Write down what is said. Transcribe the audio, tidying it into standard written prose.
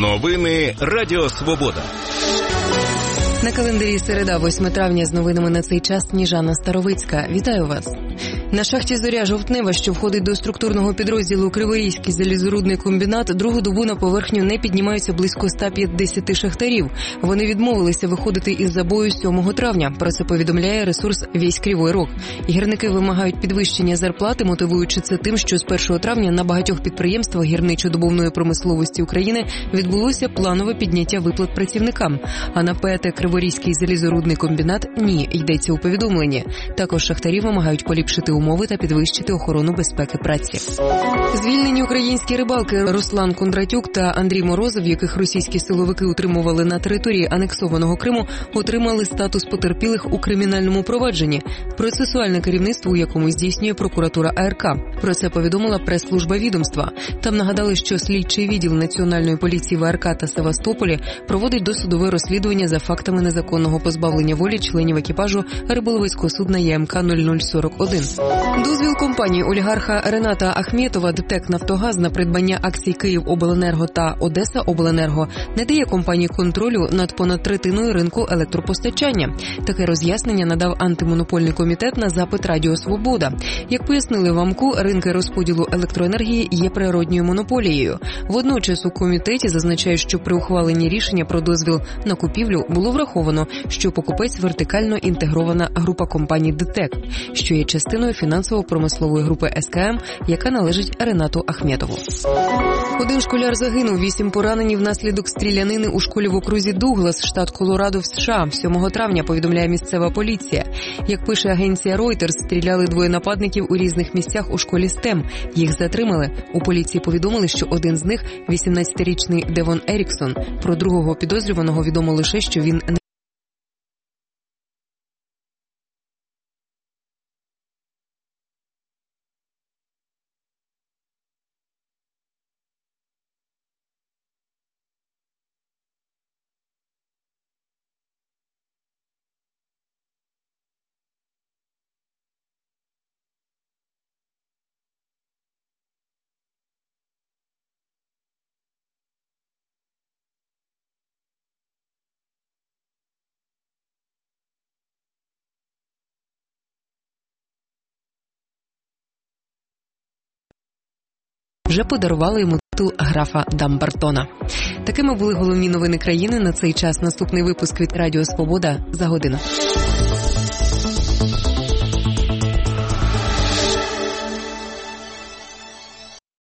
Новини Радіо Свобода. На календарі середа, 8 травня, з новинами на цей час Сніжана Старовицька. Вітаю вас. На шахті «Зоря-Жовтнева», що входить до структурного підрозділу Криворізький залізорудний комбінат, другу добу на поверхню не піднімаються близько 150 шахтарів. Вони відмовилися виходити із забою 7 травня. Про це повідомляє ресурс «Весь Кривой Рог». Гірники вимагають підвищення зарплати, мотивуючи це тим, що з 1 травня на багатьох підприємствах гірничо-добувної промисловості України відбулося планове підняття виплат працівникам. А на ПАТ «Криворізький залізорудний комбінат» ні, йдеться у повідомленні. Також шахтарі вимагають поліпшити умови та підвищити охорону безпеки праці. Звільнені українські рибалки Руслан Кондратюк та Андрій Морозов, яких російські силовики утримували на території анексованого Криму, отримали статус потерпілих у кримінальному провадженні, процесуальне керівництво у якому здійснює прокуратура АРК. Про це повідомила прес-служба відомства. Там нагадали, що слідчий відділ Національної поліції в АРК та Севастополі проводить досудове розслідування за фактами незаконного позбавлення волі членів екіпажу риболовецького судна ЯМК 0041. Дозвіл компанії олігарха Рената Ахметова ДТЕК «Нафтогаз» на придбання акцій «Київобленерго» та «Одесаобленерго» не дає компанії контролю над понад третиною ринку електропостачання. Таке роз'яснення надав антимонопольний комітет на запит Радіо Свобода. Як пояснили в АМКУ, ринки розподілу електроенергії є природньою монополією. Водночас у комітеті зазначають, що при ухваленні рішення про дозвіл на купівлю було враховано, що покупець вертикально інтегрована група компаній ДТЕК, що є частиною фінансово-промислової групи СКМ, яка належить Ренату Ахметову. Один школяр загинув, 8 поранені внаслідок стрілянини у школі в окрузі Дуглас, штат Колорадо в США. 7 травня, повідомляє місцева поліція. Як пише агенція Reuters, стріляли двоє нападників у різних місцях у школі STEM. Їх затримали. У поліції повідомили, що один з них – 18-річний Девон Еріксон. Про другого підозрюваного відомо лише, що він не вже подарували йому титул графа Дамбартона. Такими були головні новини країни на цей час. Наступний випуск від Радіо Свобода за годину.